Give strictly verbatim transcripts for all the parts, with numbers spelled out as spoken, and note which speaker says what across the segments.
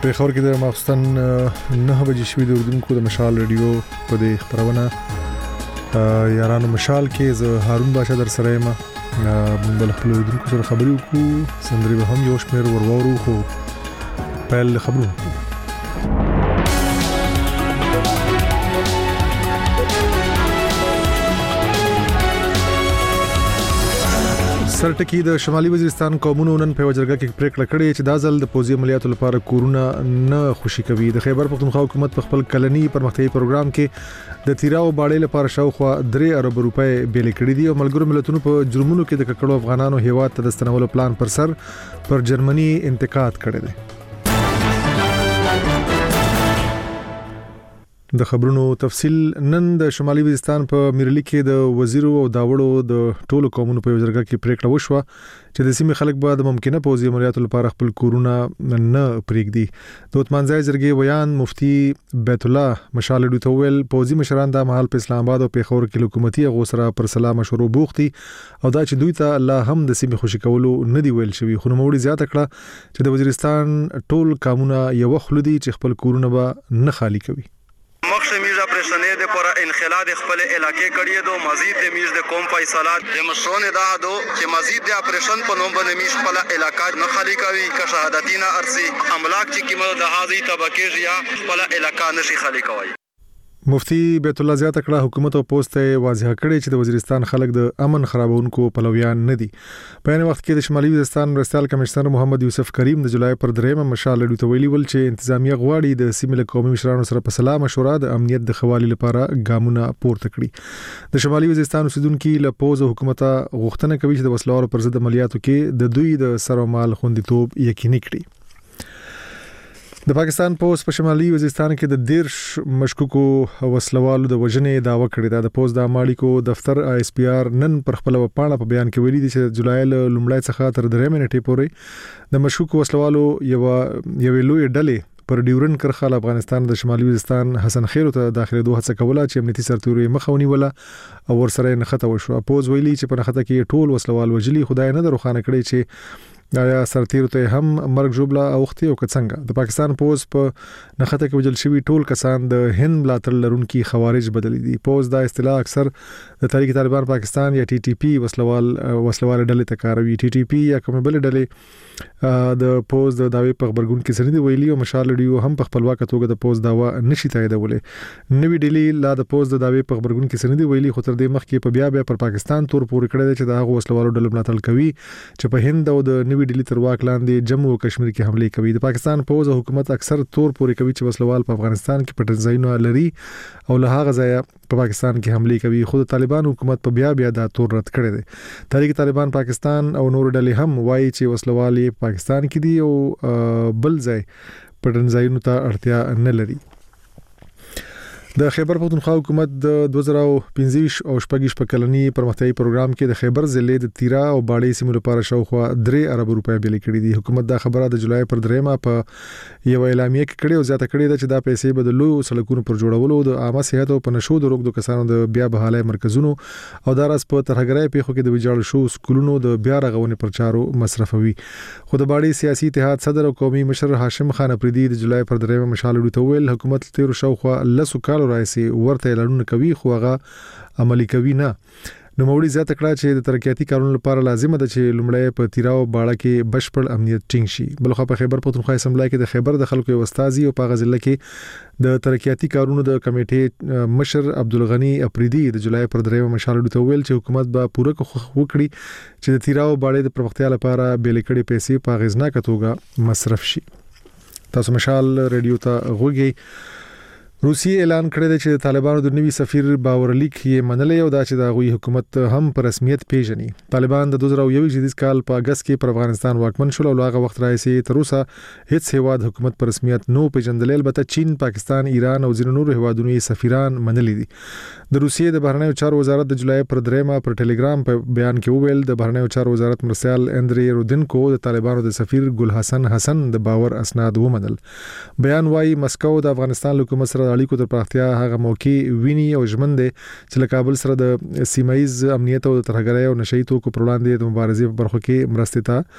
Speaker 1: په خبر کې د ماخستن نه بجې شوې د اردوونکو د مشال رادیو په دې خبرونه یارانو مشال کې زه هارون باشا در سره یم بل خپل اردوونکو سره خبرې وکړو سندري به هم یو شمېر ورورو خو پیل خبرونه سرټکی د شمالي وزیرستان قومونو نن په وجرګه کې پریکړه کړې چې دا ځل د پوزي عملیاتو لپاره کورونه نه خوشي کوي د خیبر پختونخوا حکومت په خپل کلنی پرمختیايي پروګرام کې د تیراو باړې لپاره شاوخوا درې ارب روپۍ بیل کړې دي او ملګرو ملتونو په جرمونو کې د ککړو افغانانو هیواد ته د ستنولو پلان پر سر پر جرمني انتقاد کړی دی د خبرونو تفصیل نن د شمالي وزیرستان په میرلی کې د وزیرو او داوړو د ټولو قومونو په وزارت کې پریکړه وشوه چې د سیمې خلک به د ممکنه پوزي عملیاتو لپاره خپل کورونه نه پریږدي د عثمانزای زرګي ویان مفتي بیت الله مشال ډوتویل پوزي مشران د محل په اسلام آباد او پیښور کې حکومتي غوسره پر سلام مشورو بوختي او دا چې دوی ته الله هم د سیمې خوشي کولو نه دی ویل شوی خو نو موړي زیاته کړه چې د وزیرستان ټول قانونه یو خلدي چې خپل کورونه به نه خالی کوي
Speaker 2: میز اپریشنې د پر انخلا د خپل علاقې کړی دو مزید د میز د کوم فیصلات د مشرون دا دو چې مزید د اپریشن په نوم باندې میز خپل علاقې نه خالی کوي که شهادتینا ارسي املاک چې کیمه د هازي طبقه یا خپل علاقې نشي خالی کوي
Speaker 1: مفتی بیت الله زیات کړه حکومت او پوسټ واضح کړي چې د وزیرستان خلک د امن خرابونکو پلویان نه دي په ان وخت کې د شمالي وزیرستان مرستيال کمشنر محمد یوسف کریم د جولای پر درېمه مشال ډوټ ویلي ول چې انتظامیه غواړي د سیمې له قومي مشرانو سره په سلام مشوره د امنیت د خوالي لپاره ګامونه پورته کړي د شمالي وزیرستان اوسیدونکو له پوز حکومت غوښتنه کوي چې د وسلوارو پر ضد عملیاتو کې د دوی د سرمال خوندیتوب یقیني کړي د پاکستان پوز په شمالي وزیرستان کې د دیرش مشکوکو وسلوالو د وژنې داوا کړې ده د پوز د مالیکو دفتر اس پی ار نن پر خپل پاڼه په بیان کې ویلي دي چې جولای لومړی څخه تر درې منټې پورې د مشکوکو وسلوالو یو یو لوی ډلې پر ډیورن کرخه افغانستان د شمالي وزیرستان حسن خیرو ته داخله دوه هڅه کوله چې امنیتي سرتوري مخاوني ولا او ورسره نخته وشو پوز ویلي چې په نخته کې ټول وسلوال وجلي خدای نه دروخانه کړي چې دا سرتیرو ته هم مرګ جوړه اوختي او کڅنګ د پاکستان پوز په نخته کې وجل شوی ټول کسان د هند ملاتړ لرونکي خوارج بدلی دي پوز دا اصطلاح اکثر د تحریک طالبان پاکستان یا ټي ټي پی وسلوال وسلوال ډلې ته کاروي ټي ټي پی یا کوم بل ډلې د پوز د داوی په خبرګون کې سندې ویلي او مشال ډیو هم په خپلواک توګه د پوز داوا نشي تاییدولې نوې ډیلی لا د پوز د داوی په خبرګون کې سندې ویلي خو تر دې مخکې په بیا بیا پر پاکستان تور پورې کړی چې دا وسلوالو ډلې ملاتړ کوي چې په هند او د نوې ډیلی تر واک لاندې جموں او کشمیر کې حمله کوي د پاکستان پوز حکومت اکثر تور پورې کوي چې وسلوال په افغانستان کې پټنځایونه لري او له هغه ځایه په پاکستان کې حمله کوي خو د طالبان حکومت په بیا بیا دا تور رد کړی دی تحریک طالبان پاکستان او نور ډلې هم وایي چې وسلوال پاکستان کې دي او بل ځای پټنځایونو ته اړتیا نه لري د خیبر پختونخوا حکومت د دوه زره پنځه او شپږ په کلنی پرمختیايي پروګرام کې د خیبر ضلع د تیرا او باړې سیمو لپاره شاوخوا درې ارب روپۍ بیل کړې دي حکومت دا خبره د جولای پر درېمه په یو اعلامیه کې کړې او زیاته کړې ده چې دا پیسې به د لوی سړکونو پر جوړولو د عامه صحت او په نشو د روغ د کسانو د بیا بحالي مرکزونو او د راس په ترهګرۍ پیښو کې د ویجاړ شو سکولونو د بیا رغونې پرچارو مصرفوي خو د باړې سیاسي اتحاد صدر او قومي مشر هاشم خان افریدي د جولای پر درېمه مشال ډوټویل حکومت تیر شاوخوا لسو رئیسي ورته اعلان کوي خو هغه عملی کوي نه نو موړي زیاته کړه چې د ترقیاتي کارونو لپاره لازم ده چې لومړی په تیراو باړه کې بشپړ امنیت ټینګ شي بلخو په خیبر پختونخوا اسمبلی کې د خیبر د خلکو استازي او په غزل کې د ترقیاتي کارونو د کمیټې مشر عبدالغنی افریدي د جولای پر درېمه مشال ډوټ ویل چې حکومت به پوره وکړي چې د تیراو باړې د پرمختیا لپاره بیل کړي پیسې په غزناکه توګه مصرف شي تاسو مشال ریډیو ته غوږی روسیې اعلان کړی دی چې طالبانو د نوي سفیر باورلیک یې منلې او دا چې د غوي حکومت هم په رسمیت پیژني طالبان د دوه زره یو جديد کال په اگست کې پر افغانستان واکمن شول او هغه وخت راځي تر اوسه هیڅ هیواد حکومت په رسمیت نو پیژندل البته چین پاکستان ایران او ځینو نورو هیوادونو سفیران منلې دي د روسیې د بهرنیو چارو وزارت د جولای پر درېمه پر ټلګرام په بیان کې وویل د بهرنیو چارو وزارت مرسیال اندری رودنکو د طالبانو د سفیر ګل حسن حسن د باور اسناد ومنل بیان وايي مسکو د افغانستان حکومت سره اړیکو تر پراختیا هغه موقع ویني او ژمن دي چې له کابل سره د سیمایي امنیت او ترهګرۍ او نشئی توکو پر وړاندې د مبارزې په برخو کې مرستې ته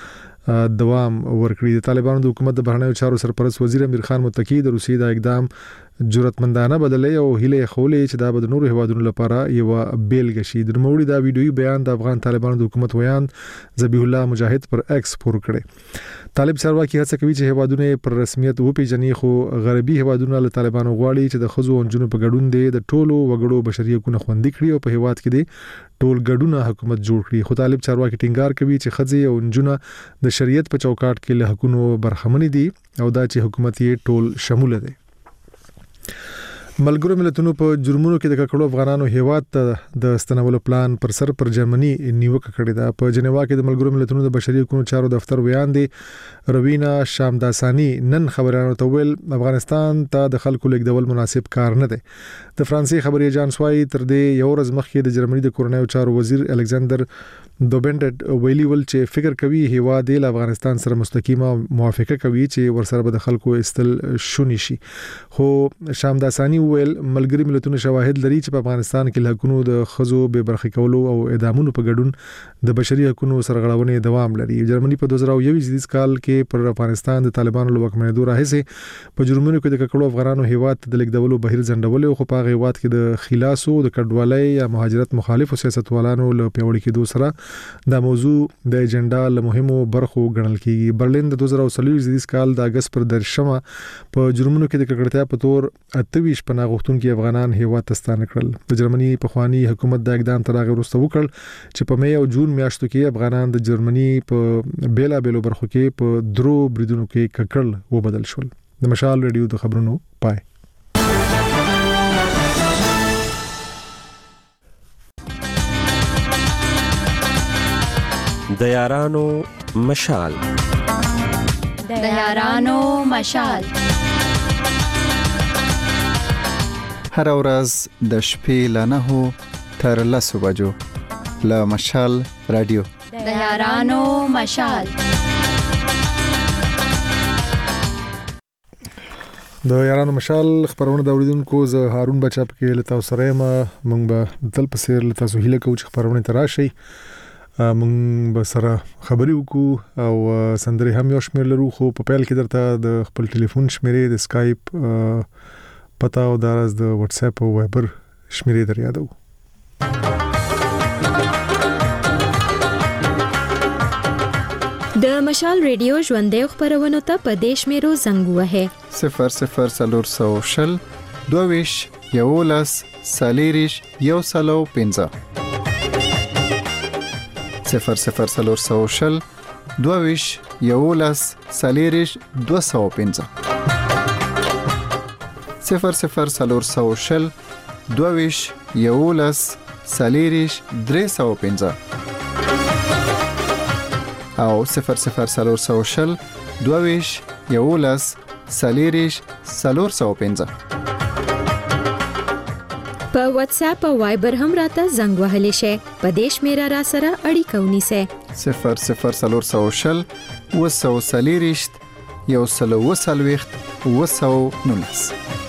Speaker 1: دوام ورکړي. د طالبانو د حکومت د بهرنیو چارو سرپرست وزیر امیر خان متقی د روسیې د اقدام جرأتمندانه بدلې او هیله خولې چې دا به د نورو هیوادونو لپاره یو بیلګه شي. د نوموړي دا ویډیويي بیان د افغان طالبانو د حکومت ویان ذبیح الله مجاهد پر ایکس پور کړي. طالب چارواکي هڅه کوي چې هیوادونه پر رسمیت وپیژني، خو غربي هیوادونه له طالبانو غواړي چې د خزو او جنونو په ګډون دي د ټولو وګړو بشري حقوقونه خوندي کړي او په هیواد کې دي ټول ګډونه حکومت جوړ کړي. خو طالب چارواکي ټینګار کوي چې خزي او جنونه د شریعت په چوکاټ کې له حقوقو برخمن دي او دا چې حکومت یې ټول شمول دی. ملګرو ملتونو په جرمونو کې د ککړو افغانانو هیواد ته د استنولو پلان پر سر پر جرمني نیوکه کړې ده. په جنیوا کې د ملګرو ملتونو د بشري حقوقو چارو دفتر ویان دي روینا شامداسانی نن خبرانو ته ویل افغانستان ته د خلکو لیکدول مناسب کار نه دی. د فرانسې خبري ایجانس وايي تر دې یو ورځ مخکې د جرمني د کورنیو چارو وزیر الکساندر دوبنډ ویلي ول چې فکر کوي هیواد د افغانستان سره مستقیمه موافقه کوي چې ورسره به د خلکو استل شونی شي. خو شامداسانی ویل ملګری ملتونو شواهد لري چې په افغانستان کې لهکونو د خزو به برخي کولو او اعدامونو په ګډون د بشري حقوقو سرغړونې دوام لري. جرمني په دوه زره یو کال کې پر افغانستان د طالبانو له واکمنۍ راهیسې په جرمونو کې د ککړو افغانانو هیواد د لیکدولو بهیر ځنډول خو په هیواد کې د خلاصو د کډوالۍ یا مهاجرت مخالفو سیاستوالانو له پیوړی کېدو سره دا موضوع د ایجنډا له مهمو برخو ګڼل کیږي. برلین د دوه زره څلور کال د اگست پر درشمه په جرمونو کې د ککړتیا په تور اتویش پناه غوښتونکي افغانان هیواد ته ستانه کړل. د جرمني پخوانی حکومت د اقدام تر هغه وروسته وکړ چې په مې او جون میاشتو کې افغانان د جرمني په بیلا بیلو برخو کې په درو بریدونو کې ککړل وبدل شول. د مشال ریډیو د خبرونو پای.
Speaker 3: د یارانو مشال
Speaker 4: د یارانو مشال
Speaker 5: هر ورځ د شپې له نهو تر لسو بجو له مشال رادیو
Speaker 4: د یارانو مشال.
Speaker 1: د یارانو مشال خبرونه د اوریدونکو زه هارون بچاپ کې لتا سره ما مونږ به تل په سیر لتا سهیله کوم چې خبرونه تراشي مونږ به سره خبرې وکړو او سندري هم یو شمیر لرو. خو په پیل کې درته د خپل ټلیفون شمیرې د سکایپ پتا او دراز د واتس اپ او وایبر شمیرې در یادو.
Speaker 6: د مشال ریډیو ژوندې خبرونه ته په دیش میرو زنګ وه
Speaker 5: صفر صفر سلور سو شل دویش یولس سالیریش یو سلو پنځه صفر صفر سلور سو شل دویش یولس سالیریش دو سو پنځه صفر صفر سلور سو شل دویش یولس سالیریش درې سو پنځه او صفر صفر سلور سو شل دویش یولس سالیریش سلور سو پنځه.
Speaker 6: په واتس اپ او وایبر هم راته زنګ وهلی شي. په دیش میرا را سره اړیکه ونیسه
Speaker 5: صفر صفر سلور سو شل وسو سالیریشت یو سلو وسلويخت وسو نونس.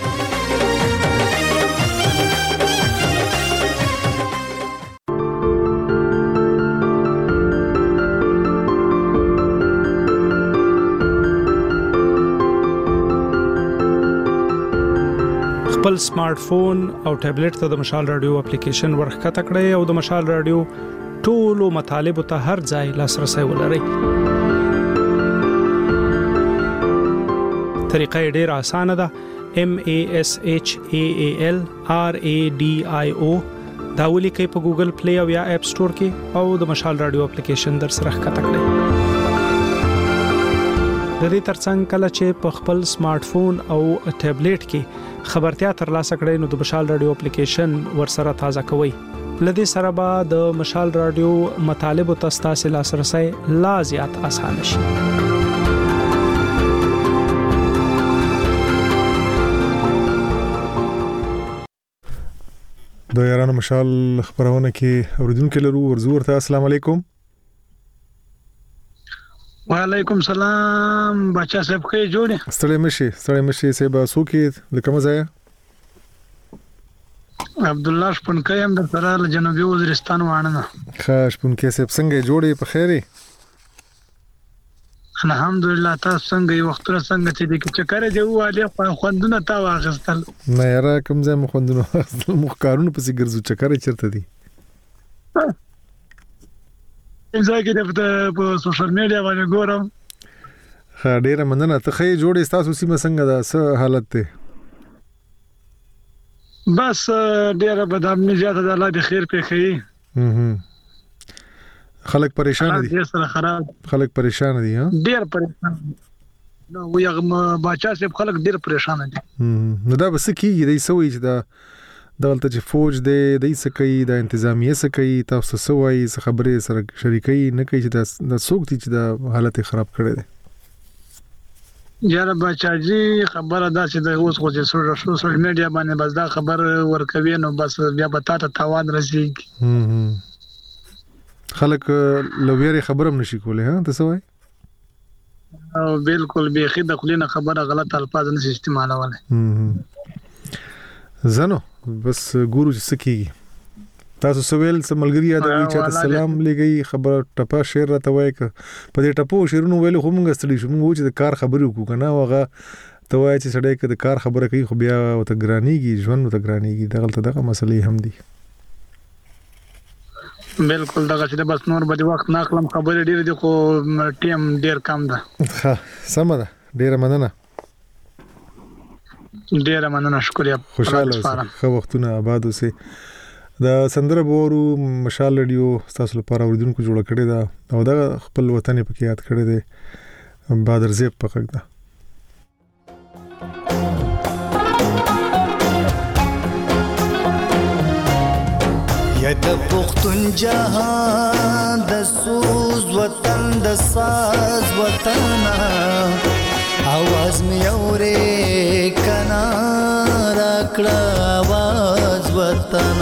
Speaker 7: خپل سمارټ فون او ټابلیټ ته د مشال رادیو اپلیکیشن ورخته کړئ او د مشال رادیو ټولو مطالبه ته هر ځای لاسرسي ولرئ. طریقه ډیره اسانه ده. M A S H A A L R A D I O دا ولیکئ په ګوګل پلی او یا اپ سٹور کې او د مشال رادیو اپلیکیشن در سره ښکته کړئ. د دې ترڅنګ کله چې په خپل سمارټ فون او ټابلیټ کې خبرتیا ترلاسه کړئ نو د مشال رادیو اپلیکیشن ورسره تازه کوئ. لدې سره به د مشال رادیو مطالب او تاسو لاسرسي لا زیات اسانه شي.
Speaker 1: د یارانو مشال خبرونه کې اوریدونکو لرو ورزور ته السلام علیکم.
Speaker 8: وعلیکم سلام بچا صاحب کې جوړه
Speaker 1: ستړي مشي ستړي مشي سبا سوکي د کوم ځای
Speaker 8: عبد الله شپونکې هم د سره جنوبي وزیرستان وانه
Speaker 1: ښه شپونکې سب څنګه جوړي په خیري
Speaker 8: الحمدلله. تاسو څنګه یو وخت څنګه چې د چکر دی واله خوندونه تا واغستل؟
Speaker 1: نه یاره کوم ځای مخ خوندونه واغستل، مخ کارونه پسې ګرځو، چکر چیرته دی؟
Speaker 8: ځکه چې په سوشل میډیا باندې ګورم.
Speaker 1: ها ډیره مننه. ته خې جوړې تاسو سیمه څنګه ده، څه حالت دی؟
Speaker 8: بس ډیره بدامنی زیاته ده، الله دې خیر پې کوي.
Speaker 1: خلک پریشان دي،
Speaker 8: ډیر سره خراب،
Speaker 1: خلک پریشان دي. ها
Speaker 8: ډیر پریشان نو یو بچا سه خلک ډیر پریشان دي.
Speaker 1: نو دا بس کیږي د سوي چې دا دغلته چې فوج دی د سکه د انتظامیه سکه تاسو سوي خبرې سره شریکي نه کوي چې د سوق دي چې د حالت خراب کړي دي.
Speaker 8: یاره بچاجي خبره دا چې د اوس خو چې سوشل میډیا باندې بس دا خبر ورکوي نو بس بیا به تاسو توان رسیږي. خلک
Speaker 1: لویری خبرم نشي کولای. ها تاسو وای
Speaker 8: او بالکل به خید خلینه خبره غلط الفاظ نه استعمالوله.
Speaker 1: زنو بس ګورو چې سکیږي. تاسو سویل سملګری یادوي چې سلام لګي خبر ټپا شعر راته وای ک په دې ټپو شعرونو ویل خو موږ ستړي شو، موږ چې د کار خبرې وکړو کنه واغه ته وای چې سړی ک د کار خبره کوي خو بیا او ته ګرانیږي ژوند ته ګرانیږي دغه دغه مسلې هم دي.
Speaker 8: بالکل دغه چې بس نور به وخت ناخلم خبرې ډېر دي خو ټیم ډېر کم ده.
Speaker 1: ها سم ده، ډېر مننه.
Speaker 8: ډېر مننه، شکریہ.
Speaker 1: خوشاله اوسه، خو وختونه آباد اوسه. دا سندره بورو مشال رادیو تاسو لپاره اوریدونکو جوړ کړی دا او دا خپل وطن په کې یاد کړی دی. بادر زیب پخک دا
Speaker 9: یا د پختون جهان د سوز وطن د ساز وطن आवाज می اورې کنا راکړه आवाज وطن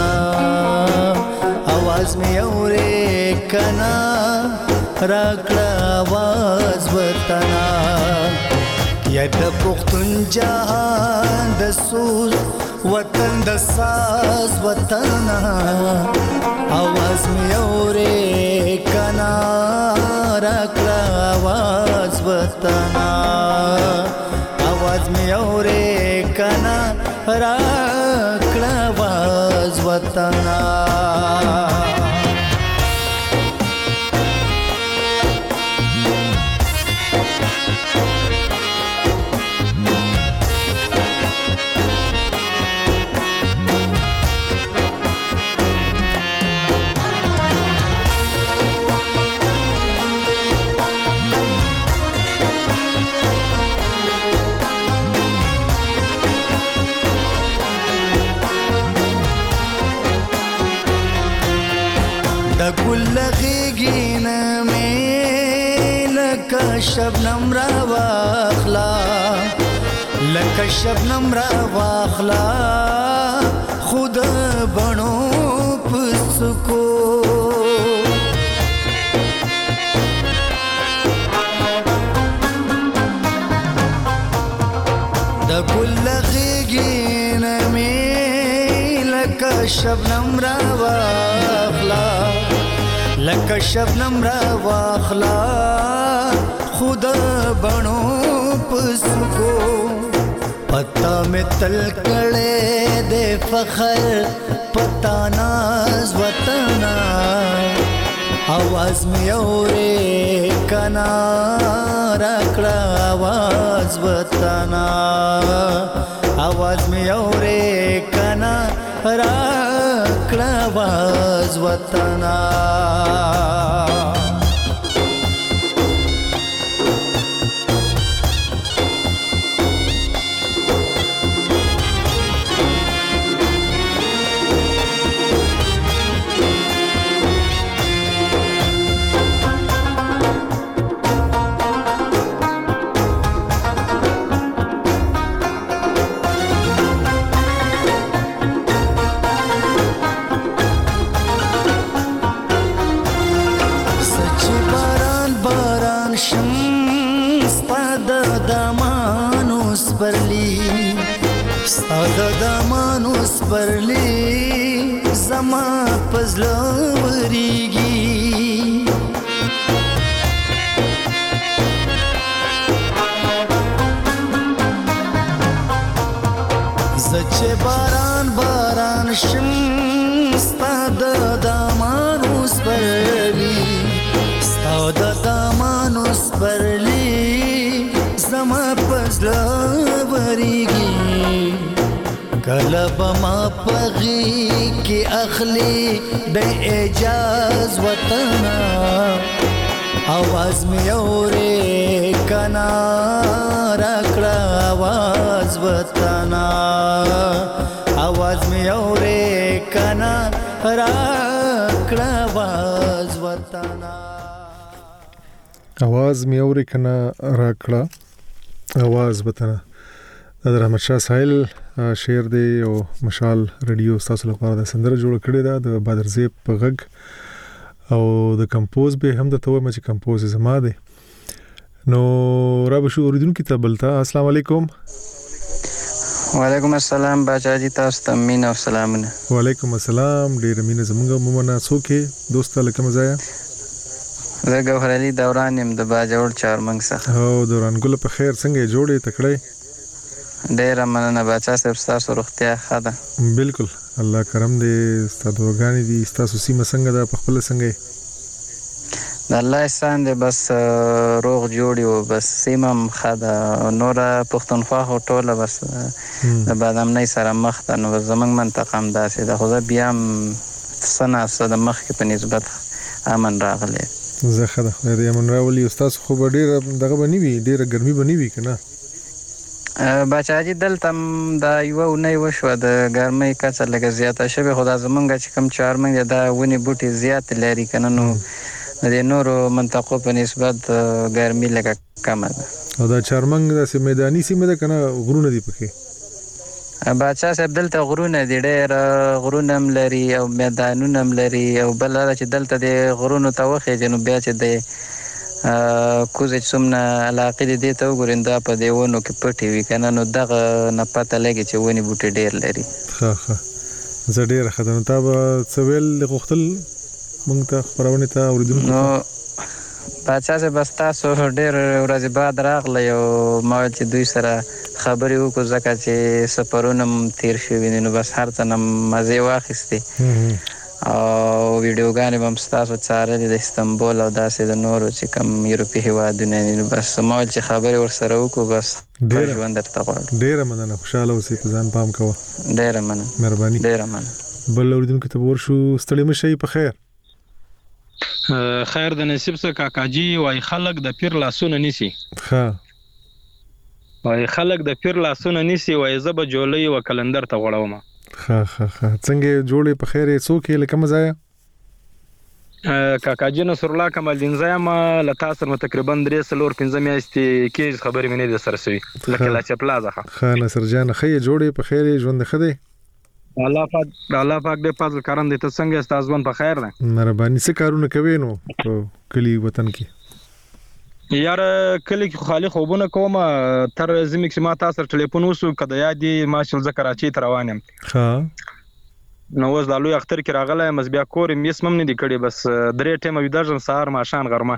Speaker 9: आवाज می اورې کنا راکړه आवाज وطن یا د پختون جهان د سوز وطن د ساز وطن आवाज می اورې کنا راکړه आवाज وطن आवाज می اورې کنا راکړه आवाज وطن. گل غیگین میں لکا شبنم را واخلا لکا شبنم را واخلا خود بنو پسکو دا گل غیگین میں لکا شبنم را واخلا لکه شبنم را واخلا خود بنو پسکو پتا میں تل کڑے دے فخر پتا ناز وطن आवाज میں اورې کنا راکړه आवाज وطن आवाज میں اورې کنا راکړه आवाज وطن. ساده دمانوس پرلی زما پزلو وریږي زچ باران باران شم ستا د دامانو سپرلی ستا د دامانو سپرلی زما پزلا وریږي کله به ما پغي کې اخلي د اجاز وطنا आवाज می اورې کنا راکړه आवाज وطنا आवाज می اورې کنا راکړه आवाज وطنا
Speaker 1: आवाज می اورې کنا راکړه आवाज وطنا د رحمت شاه ساحل شعر دی او مشال رادیو تاسو لپاره د سندره جوړ کړی دا د بدر زیب په غږ او د کمپوز به هم د توه مچ کمپوز زما دی نو را به شو اوریدونکو ته بلتا السلام علیکم
Speaker 10: وعلیکم السلام باچا جی تاسو ته مين او سلامونه
Speaker 1: وعلیکم السلام ډیر مینه زمونږ مومنه څوکې دوست لکه مزایا
Speaker 10: زه ګوهر علي دوران يم د باجوړ چارمنګ څخه
Speaker 1: او دوران ګل په خیر څنګه جوړې تکړه
Speaker 10: ډیر مننه باچا صاحب تاسو روغتیا ښه ده
Speaker 1: بالکل الله کرم دې ستاسو وګانی دي تاسو سیمه څنګه ده په خپل څنګه
Speaker 10: د الله احسان دې بس روغ جوړي او بس سیمه خدا نور پښتونخوا هټوله بس د بادام نه سره مخ ته نو زمنګ منطقه هم داسې د خو بیا سنه سره مخ کې په نسبت امن راغلی
Speaker 1: زه خدا دې امن راولي استاد خو ډیر دغه بنی وی ډیر ګرمي بنی وی کنه
Speaker 10: بچا جی دلته دا یو نه وشو د ګرمۍ کچه لګه زیاته شوه خدا زمونږ چې کم چارمنګ دا ونی بوټي زیات لري کنه نو د نورو منطقو په نسبت ګرمي لګه کم ده
Speaker 1: او دا چارمنګ د میداني سیمه ده کنه غرونه دی پکې
Speaker 10: بچا صاحب دلته غرونه دي ډېر غرونه هم لري او میدانونه هم لري او بل چې دلته د غرونو ته وخې جنوب بیا چې د کوزه څومره علاقه دي ته وګوریندا په دیونو کې پټي وی کنه نو دغه نه پته لګي چې ونی بوټي ډېر لري
Speaker 1: ها ها زه ډېر خدمت تاب سویل غختل مونږ ته خبرونه ته اوریدونکو
Speaker 10: نو پاتہ سے بس تاسو ډېر ورځې بعد راغلی او ما چې دوی سره خبرې وکړو ځکه چې سفرونه تیر شوي نو بس هر څه نه مزه واخیستې او ویډیوګانې هم ستاسو څارلې د استنبول او داسې د نورو چې کوم یورپي هیوادونه نو بس ما چې خبرې ورسره وکړو بس ډېر ژوند درته غواړم
Speaker 1: ډېره مننه خوشاله اوسې په ځان پام کوه
Speaker 10: ډېره مننه
Speaker 1: مهرباني
Speaker 10: ډېره مننه
Speaker 1: بل اوریدونکو ته ورشو ستړي مشي په خیر
Speaker 11: خیر د نصیب څخه کاکاجي وای خلک د پیر لاسونه نیسی
Speaker 1: ها
Speaker 11: وای خلک د پیر لاسونه نیسی وای زب جولې او کلندر ته وړوم
Speaker 1: ها ها ها څنګه جوړې په خیر څوک لکه مزایا
Speaker 11: کاکاجي نصر الله کمال دین زایم لتا سره تقریبا درې سلور پنځه میاشتې کې خبرې مې نه سره سوي لکه لا چپلازه
Speaker 1: ښه نصر جان خې جوړې په خیر ژوند خدي
Speaker 11: الله پاک الله پاک دې فضل کرم دې ته څنګه استاد ځوان په خیر ده
Speaker 1: مهرباني څه کارونه کوي نو په کلی وطن کې
Speaker 11: یار کلی کې خالی خوبونه کوم تر زمې چې ما تاسو ټلیفون وسو کده یادي ماشل ذکر اچي تر روانم
Speaker 1: ها
Speaker 11: نو وز د لوی اختر کې راغله مز بیا کور مې سمم نه دی کړي بس درې ټیمه ویداژم سهار ماشان غرمه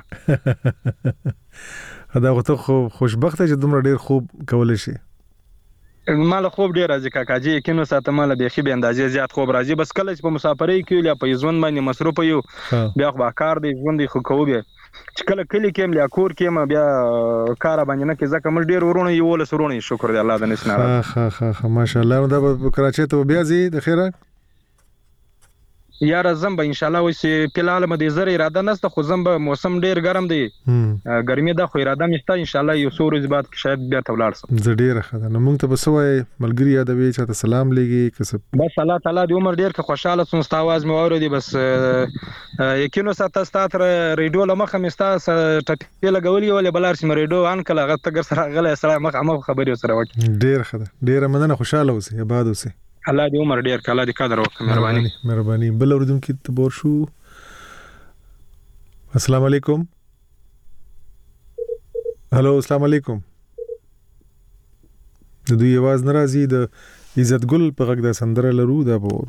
Speaker 1: دا غوته خو خوشبخت چې دومره ډیر خوب کول شي
Speaker 11: مال خوب ډیر راځي کاکاجي کینو ساته مال به خې به اندازې زیات خوب راځي بس کله چې په مسافرۍ کې یا په ژوند باندې مصروف یو بیا خو کار دی ژوند خو کوو به چې کله کلی کې ملي کور کې ما بیا کار باندې نه کې ځکه مل ډیر ورونه یو ول سرونه شکر دی الله د نسنار
Speaker 1: ها ها ها ماشاءالله دا په کراچۍ ته بیا زی د خیره
Speaker 11: یار زم به ان شاء الله وسی فلال مده زر اراده نسته خو زم به موسم ډیر ګرم دی ګرمي ده خو اراده مشته ان شاء الله یو سورز بعد شاید بیا تولار سم
Speaker 1: زه ډیر خدای نو مونږ ته بسوي ملګری یادوي چې ته سلام لګي کسب
Speaker 11: بس الله تعالی دې عمر ډیر که خوشاله سم ست आवाज مې اورېدي بس یقینو ساته ستاتر ریډیو لمخه مستا ټپی لګولې ولې بلار سم ریډیو ان کله غته ګر سره غلې سلام مخ مخ خبرې سره وکړه
Speaker 1: ډیر خدای ډیر مننه خوشاله اوسې آباد اوسې
Speaker 11: الله دې عمر ډیر کله دې قدر وکړه مهرباني
Speaker 1: مهرباني بل اوردونکو ته بور شو السلام علیکم هالو السلام علیکم د دوی आवाज ناراضي د عزت ګل په غږ د سندره لرو دا بور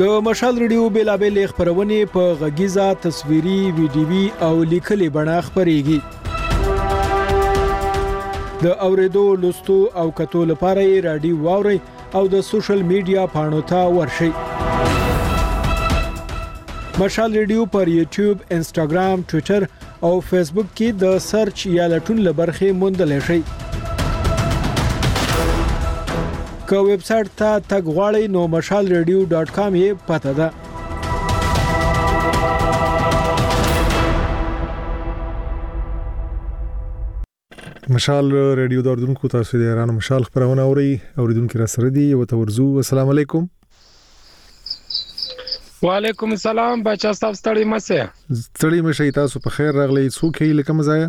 Speaker 7: د مشال ریډیو بیلابل خبرونه په غږیزه تصویري ویډیوي او لیکلي بڼه خبريږي د اوریدو لوستو او کتو لپاره رادیو واوري او د سوشل میډیا پاڼو ته ورشي مشال ریډیو پر یوټیوب انسټاګرام ټوئیټر او فیسبوک کې د سرچ یا لټون لبرخه موندل شي که ویب سټ ته تګ غواړئ نو مشال ریډیو ډاټ کام یې پته ده
Speaker 1: مشال ریډیو دردونکو تاسو د ایران مشال خبرونه اوري اوریدونکو را سره دی او تورزو السلام علیکم
Speaker 12: وعلیکم السلام بچا صاحب ستړي مشه
Speaker 1: ستړي مشه تاسو په خیر راغلی څوک یې لکه مزایا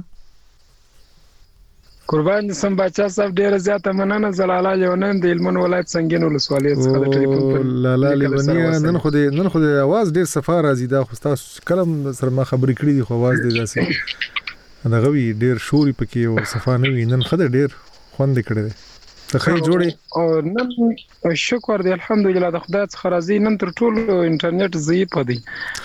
Speaker 12: قربان سم بچا صاحب ډیر زیاته مننه زلاله یونن د علمن ولایت سنگین ولسوالۍ څخه د ټلیفون په
Speaker 1: لاله لیونیا نن خو دې نن خو دې आवाज ډیر صفه راځي دا خو تاسو کلم سره ما خبرې کړې دي خو आवाज دې داسې دا غوي ډیر شوري پکې او صفه نه وي نن خدای ډیر خوند کړی دی ته خې جوړې
Speaker 12: او نن شکر دی الحمدلله د خدای څخه راضي نن تر ټولو انټرنیټ ضعیف دی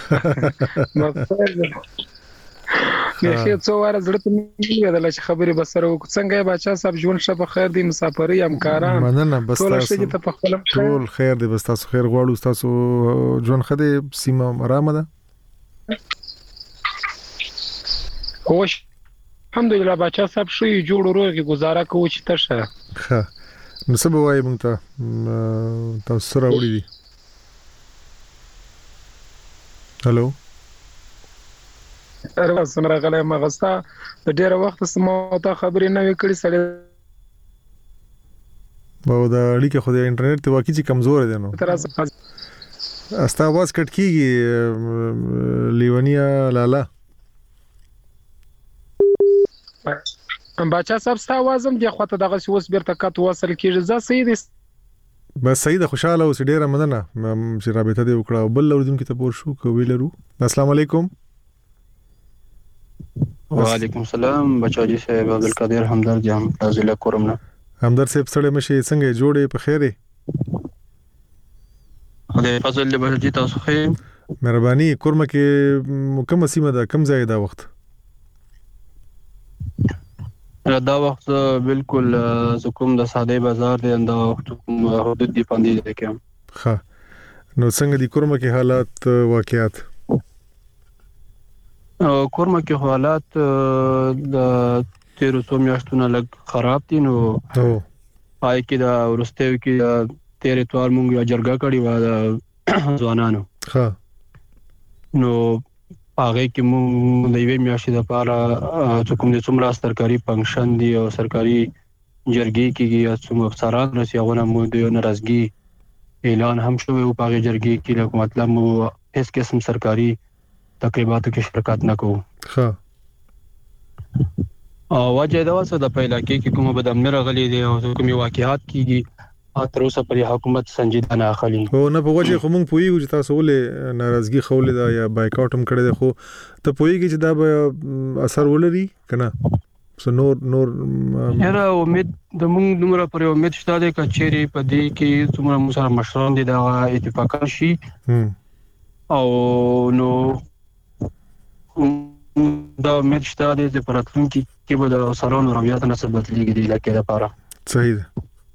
Speaker 12: مخه څو واره زړه ته نیول چې خبرې بسره وک څنګه بچا صاحب ژوند شپه خیر دی مسافرۍ همکاران
Speaker 1: مننه بس تاسو ټول خیر دی بس تاسو خیر غواړو تاسو ژوند خدای سیمه آرام ده
Speaker 12: خوش الحمدلله بچا صاحب شوی جوړ وروغي گزاره کوو چې تشه
Speaker 1: ښه نو څه به وایي مونږ ته تاسو سره وړي دي هالو
Speaker 12: ارواز سره غلې مغستا د ډېر وخت سمو ته خبرې نه وکړي سړی
Speaker 1: باو دا اړیکه خو د انټرنیټ ته واقعي کمزور دي نو استا आवाज کټ کیږي لیونیا لالا
Speaker 12: بچا صاحب ستا وازم دی خو ته دغه اوس بیرته کټ وصل کیږي زه صحیح دي
Speaker 1: بس صحیح ده خوشاله اوس ډیره مننه چې رابطه دی وکړه بل اوردونکو ته پور شو کوي لرو السلام علیکم
Speaker 13: وعلیکم السلام بچاجي صاحب عبدالقادر همدرد یم ضلع کورمنه
Speaker 1: همدرد صاحب سره مشي څنګه جوړې په خیره
Speaker 13: خدای فضل له بچی تاسو خیر
Speaker 1: مهرباني کورمه کې کوم سیمه ده کم ځای دا وخت
Speaker 13: دا وخت بالکل زکوم د ساده بازار دی دا وخت حدود دی پاندې دی کوم
Speaker 1: ښه نو څنګه دي کورمه کې حالات واقعیات
Speaker 13: کورمه کې حالات د تیرو سو میاشتونو لږ خراب دي نو پای کې دا ورستیو کې تیر اتوار مونږ جرګه کړې و د ځوانانو
Speaker 1: ها
Speaker 13: نو هغه کې مونږ د یوې میاشتې لپاره چې کوم د څومره سرکاري فنکشن دي او سرکاري جرګې کې څومره افسران رسېونه مو د ناراضګي اعلان هم شوی او په جرګې کې له مطلب مو هیڅ قسم سرکاري تقریباتو کې شرکت نه کوو
Speaker 1: ښه
Speaker 13: او وجه دا وسه د پیلا کې کومه بدامنه راغلي دي او کومي واقعات کیږي تر اوسه پر حکومت سنجیدانه نه اخلي
Speaker 1: او نه په وجه خو مونږ پویږو چې تاسو ولې ناراضګي خولې دا یا بایکاټ هم کړی دی خو ته پویږي چې دا به اثر ولري کنه سو نور نور
Speaker 13: یاره امید د مونږ دومره پر امید شته د کچېری په دې کې څومره مو سره مشران دي دا اتفاق شي او نو دا امید شته د پراتونکو کې به د سرونو رویات نه څه بدلېږي د علاقې لپاره
Speaker 1: صحیح ده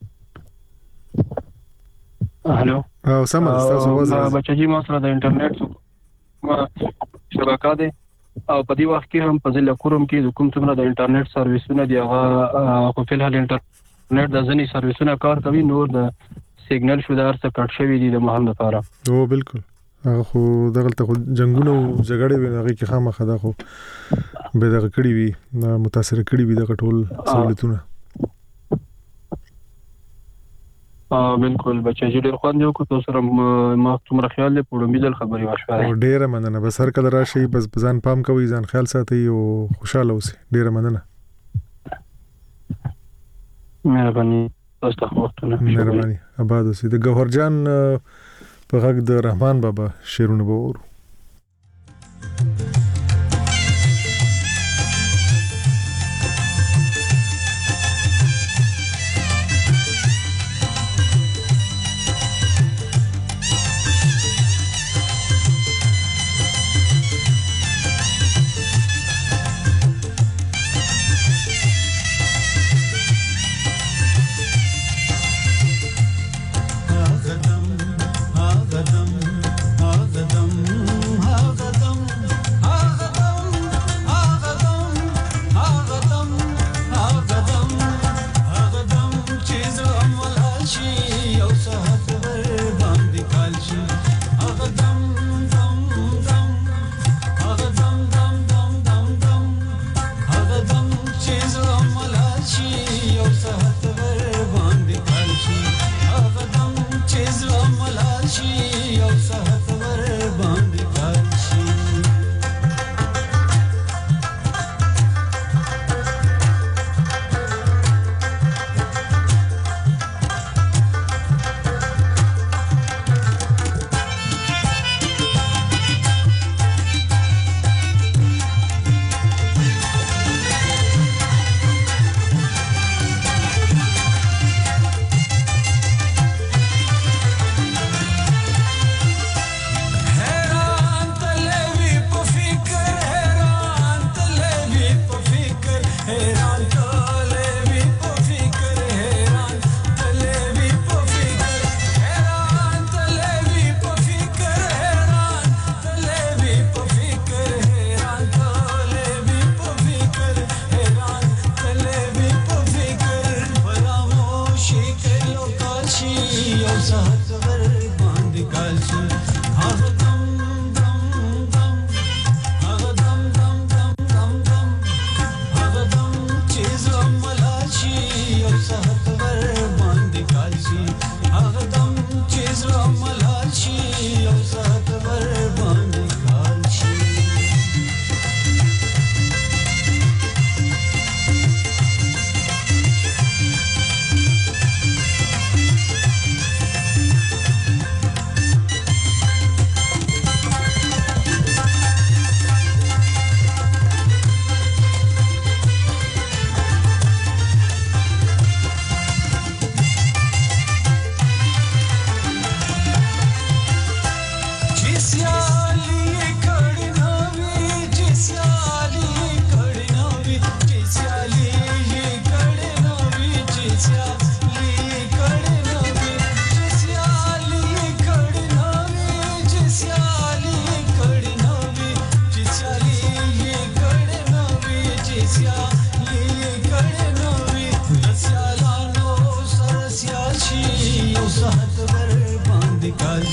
Speaker 13: هالو
Speaker 1: او سم تاسو وځه
Speaker 13: بچی ما سره د انټرنیټ ما شبکه ده او په دې وخت کې هم په ځل کوم کې کوم څومره د انټرنیټ سرویسونه دی هغه په فلحال انټرنیټ د ځنی سرویسونه کار کوي نور د سیګنل شو دار څخه کټ شوی دی د مهم لپاره
Speaker 1: او بالکل هغه خو دغلته خو جنگونه او جګړې وینغه کې خامخا ده خو به دغه کړی وي متاثر کړی وي دغه ټول سہولتونه
Speaker 13: ا بالکل بچی ډېر خوند یو کو تاسو سره ما څومره خیال له پوره میدل خبري واښه
Speaker 1: او ډېر مننه بس هر کله راشي بس ځان پام کوي ځان خیال ساتي او خوشاله اوسئ ډېر مننه
Speaker 13: مهرباني تاسو ته وختونه
Speaker 1: مهرباني آباد اوسئ د گوهر جان په غږ د رحمان بابا شعرونه به ورو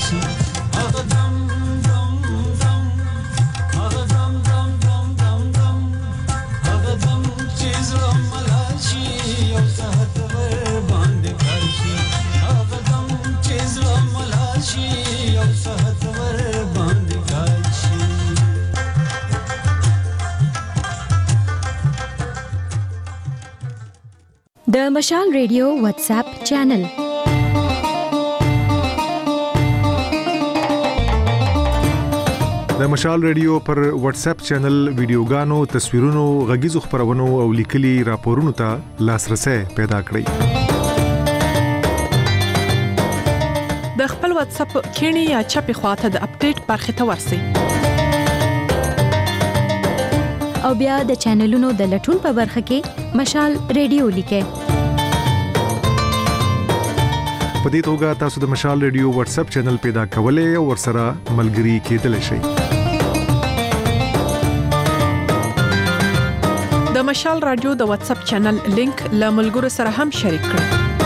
Speaker 14: شي هغه دم دم دم هغه دم دم دم دم دم هغه دم چې زړه ملال شي یو ساعت ور باندې کار شي هغه دم چې زړه ملال شي یو ساعت ور باندې کار شي
Speaker 6: د مشال ریډیو واتس اپ چینل
Speaker 1: د مشال ریډیو پر واتس اپ چینل ویډیوګانو، تصویرونو، غږیزو خبرونو او لیکلي راپورونو ته لاسرسي پیدا کړئ.
Speaker 15: د خپل واتس اپ کینی یا چپی خواته د اپډیټ برخه ته ورسئ.
Speaker 6: او بیا د چینلونو د لټون په برخه کې مشال ریډیو لیکئ.
Speaker 1: په دې توګه تاسو د مشال ریډیو واتس اپ چینل پیدا کولای او ورسره ملګري کېدلی شئ.
Speaker 15: د مشال رادیو د واتس اپ چینل لینک له ملګرو سره هم شریک کړئ.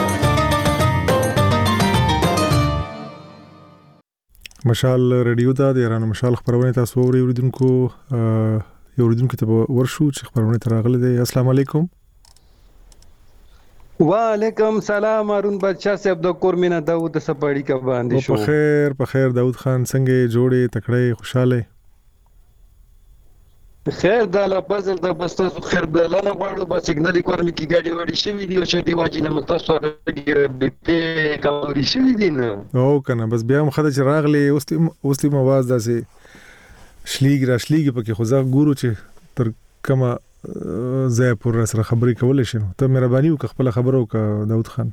Speaker 1: مشال ریډیو دا د ایران مشال خبرونه تاسو اوریدونکو یو اوریدونکو ته ورشو چې خبرونه تراغله دي. السلام علیکم.
Speaker 16: وعلیکم سلام ارون بادشاہ صاحب د کورمینا داوود سپاړی کا باندې شو.
Speaker 1: په خیر په خیر داوود خان څنګه جوړې تکړه خوشاله
Speaker 16: خیر د لا پزل د بستو خیر د لاله غواړو په سیګنال کورمی کې ګاډي وړي شوی دی او چې دی واجی نه متاسو راګي په کاوري شوی دی نه
Speaker 1: او کنه بس بیا مخه چې راغلی اوس اوس تی مواز داسې شلیګ را شلیګ پکې خو ځا ګورو چې تر کما زه پر سره خبرې کولې شنو ته مهرباني وکړه خپل خبرو کا داوود خان.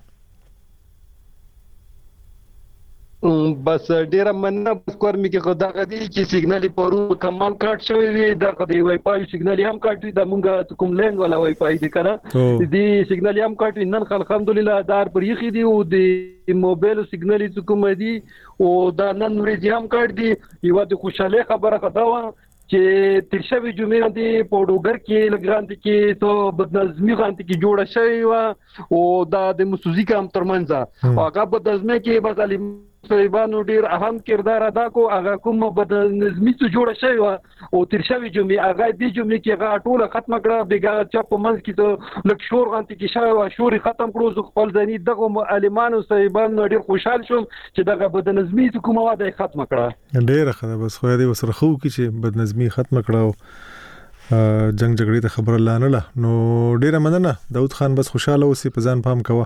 Speaker 16: بس ډیره مننه بس کورمی کې خدا غدي چې سیګنال پرو کمال کاټ شوی دی دا غدي وای پای سیګنال هم کاټ دی د مونږه کوم لنګ ولا وای پای دی کنه دی سیګنال هم کاټ نن الحمدلله دار پر یخي دی او د موبایل سیګنال چې کوم دی او دا نن ورځ هم کاټ دی یو د خوشاله خبره خداوه چې ترشوي جمعه دی په ډوګر کې لګرانت کې ته بدنظمي غانت کې جوړه شوی و او دا د موسیقي هم ترمنځ هغه بدنظمي کې بس علي صاحبانو ډیر اهم کردار ادا کو هغه کوم بدنظمي ته جوړه شوی و او ترشوي جمعه هغه د جمعه کې هغه ټوله ختم کړه بیګا چا په منځ کې ته لک شور غانت کې شوی و شور ختم کړو خپل ځنی دغه علمانو صاحبانو ډیر خوشاله شوم چې دغه بدنظمي کومه واده ختم کړه.
Speaker 1: ډیر ښه بس خو دې وسره خو کې چې بدنظمي ختم کړه جنگ جګړې ته خبر لانه لا نو ډیره مننه داوود خان بس خوشاله اوسې په ځان پام کوه.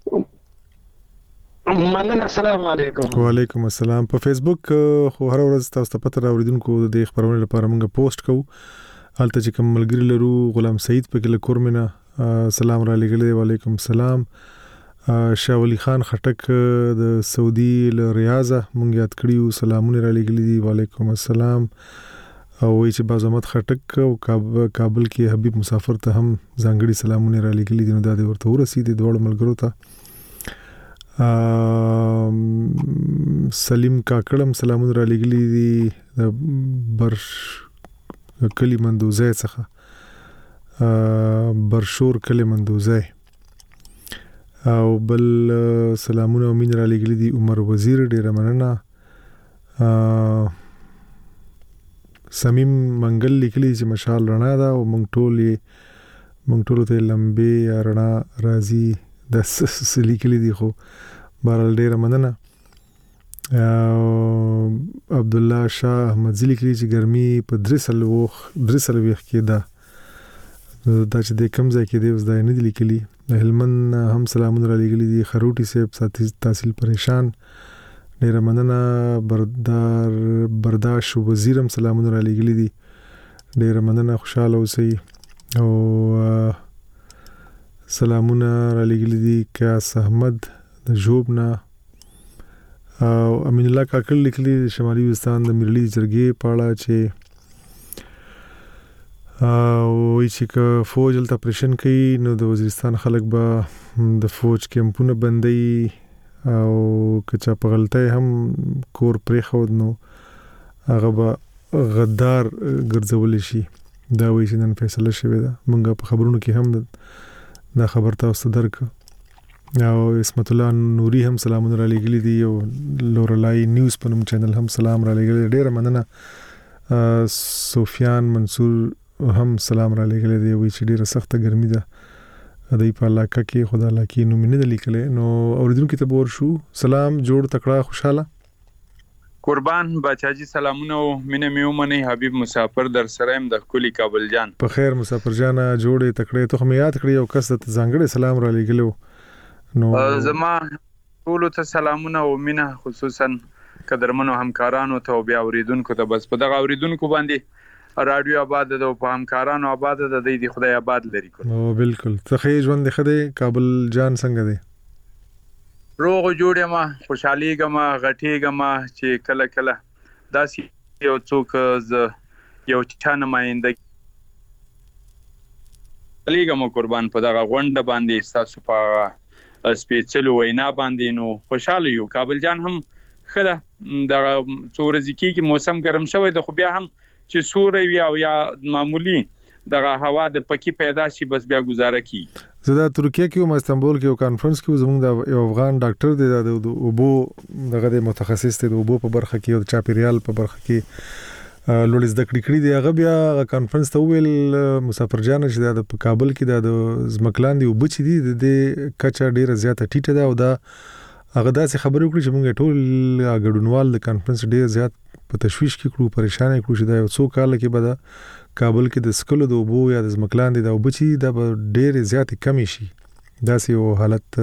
Speaker 16: مننه السلام علیکم.
Speaker 1: وعلیکم السلام. په فیسبوک خو هر ورځ تاسو ته پته راوړیدونکو د خبرونو لپاره موږ پوسټ کوو البته چې کوم ملګری لرو غلام سعید په کله کورمینا سلام را لګلې وعلیکم السلام. شاه ولی خان خټک د سعودي ل ریاضه مونږ یاد کړیو سلامونه را لګلې دي وعلیکم السلام. او وی چې بازمت خټک او کابل کې حبیب مسافر ته هم ځانګړي سلامونه را لګلې دي نو دا د ورته ورسېدي دوړ ملګرو ته. سلیم کاکړم سلامونه را لګلې دي د برش کلی مندوزه څخه برشور کلی مندوزه او بل سلامونه او مين را لګلې دي عمر وزیر ډیر مننه. سمیم منګل لیکلي چې مشال رڼا ده او مونږ ټول مونږ ټول ته لمبي رڼا راځي د لیکلي دي خو بهرال ډیر مننه. عبد الله شاه احمد لیکلي چې ګرمي په درسل وخ درسل وخ کې ده دا چې د کم ځای کې دی اوس دا نه لیکلي. هلمن هم سلامونه را لګلي دي خروټي صاحب ساتي تحصیل پریشان ډیر مننه. بردار برداشت وزیرم سلامونه را لګلي دي ډیر مننه خوشاله اوسئ. او سلامونه را لګلي دي کاس احمد د جوبنا او امین الله کاکل لیکلي شمالي وزستان د ملي جرګې پاړه چې او چې ک فوج تل پرشن کوي نو د وزیرستان خلک به د فوج کیمپونه بندي او کچا په غلطه هم کور پرې خود نو هغه به غدار ګرځول شي دا وایي چې نن فیصله شوه ده مونږه په خبرونو کې هم دا خبر تاسو درک او اسمت الله نوري هم سلامونه را لګلی دي او لورلای نیوز په نوم چینل هم سلام را لګلی ډیره مننه سفیان منصور هم سلام را لګلی دی وی چې ډیره سخته ګرمي ده د په علاقه کې خدا لکه نو مینه لیکلې نو اوریدونکو ته بور شو سلام جوړ تکړه خوشاله
Speaker 17: قربان بچاجي سلامونه او مینه میومنه حبیب مسافر در سرایم د کلی کابل جان
Speaker 1: په خیر مسافر جان جوړې تکړه ته مې یاد کړی او کس ته ځانګړي سلام را لګلو
Speaker 17: نو زما ټول ته سلامونه او مینه خصوصا قدرمنو همکارانو ته او بیا اوریدونکو ته بس په دغه اوریدونکو باندې رادیو آباد ده او په همکارانو آباد ده د دې خدای آباد لري
Speaker 1: او بالکل ته ژوند خدای کابل جان څنګه دی
Speaker 17: روغ جوړه ما خوشحالي ګما غټي ګما چې کله کله داسې یو څوک ز یو چا نمائنده لیګم قربان په دغه غونډه باندې تاسو په سپیشل وینا باندې نو خوشاله یو کابل جان هم خله دغه څورځي کې موسم ګرم شوی د خو بیا هم چې سوري وي او یا معمولی دغه هوا د پکی پیدا شي بس بیا گزاره کی
Speaker 1: زه د ترکیه کې او استانبول کې یو کانفرنس کې زموږ د یو افغان ډاکټر دی د اوبو دغه د متخصص دی د اوبو په برخه کې او چاپیریال په برخه کې لوړ زده کړې کړې دی هغه بیا کانفرنس ته ویل مسافر جان چې د کابل کې د زمکلاندې او بچی دی د کچا ډیره زیاته ټیټه ده او دا هغه داسې خبرې وکړي چې موږ ټول غډونوال د کانفرنس ډیر زیات په تشویش کې کړو پریشان کړو چې دا یو څو کال کې به د کابل کې د سکلو د اوبو یا د زمکلاندې د وبچی د ډیر زیات کمی شي داسې یو حالت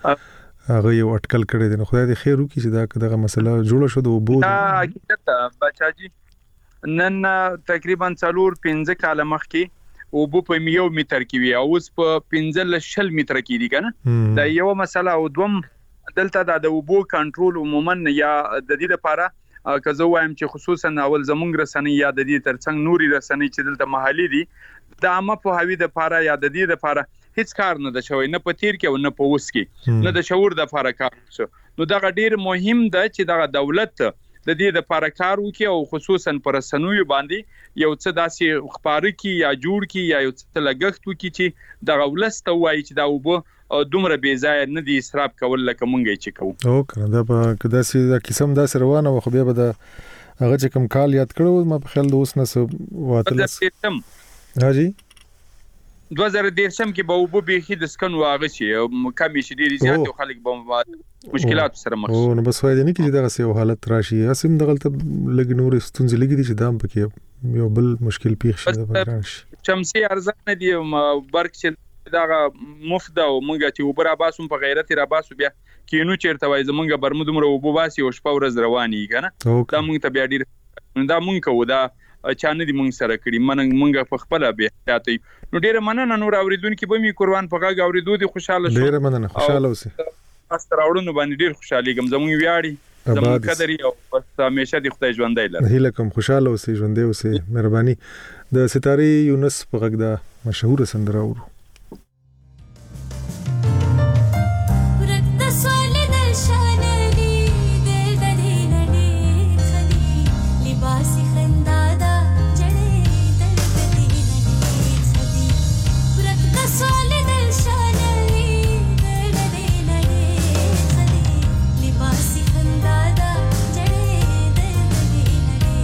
Speaker 1: هغه یو اٹکل کړی دی نو خدای دې خیر وکړي چې دا دغه مسله جوړه شو د اوبو
Speaker 17: حقیقت بچاجي نن تقریبا څلور پنځه کال مخکې اوبو په یو میټر کې وی او اوس په پنځه شل میټر کې دي کنه دا یو مسله او دوم دلته د اوبو کنټرول عموما یا د دې لپاره که زه وایم چې خصوصا اول زمونږ رسنۍ یا د دې ترڅنګ نوري رسنۍ چې دلته محلي دي د عامه په هوی د لپاره یا د دې لپاره هیڅ کار نه د شوی نه په تیر کې او نه په اوس کې نه د شعور د لپاره کار شو نو دا ډیر مهم ده چې دا دولت د دې لپاره کار وکړي او خصوصا پر رسنوي باندې یو څه داسې خبري کی یا جوړ کی یا یو څه لګښت وکړي چې د غولست وایي چې دا وبو دومره بې ځای نه دي اسراف کول لکه مونږ چې کوو
Speaker 1: او کنه دا په کدا سي دا قسم داسې روانه خو بیا به دا هغه چې کوم کال یاد کړو ما په خیال د اوس نه واتلس هاجي
Speaker 17: دوه زره دیرشم کې به وبو به د سکن واغ شي کمی شي ډیر زیات خلک به مشکلات سره مخ
Speaker 1: او نو بس وایي نه کې دغه سه حالت راشي اسیم دغلت لګ نور ستونزې لګې دي چې دام پکې یو بل مشکل پیښ شي د برانش
Speaker 17: شمسي ارزانه دي برک چې دغه مفت او مونږ چې وبره باسم په غیرت را باسو بیا کینو چیرته وای زمونږ برمودمره وبو باسي او شپه ورځ رواني کنه دا مونږ ته بیا ډیر دا مونږ کو دا چانه دي مونږ سره کړی من مونږ په خپل بیا تاتي نو ډیر مننه نور اوریدونکو به می قربان په غاغ اوریدو دي خوشاله شو
Speaker 1: ډیر مننه خوشاله اوسه
Speaker 17: استراوړو باندې ډیر خوشالي کوم زموږ ویاړي زموږ قدر یو بس همیشه د خدای ژوندۍ لره
Speaker 1: هیله کوم خوشاله اوسه ژوندۍ اوسه مهرباني د ستاري یونس په غږ دا مشهور سندره ورو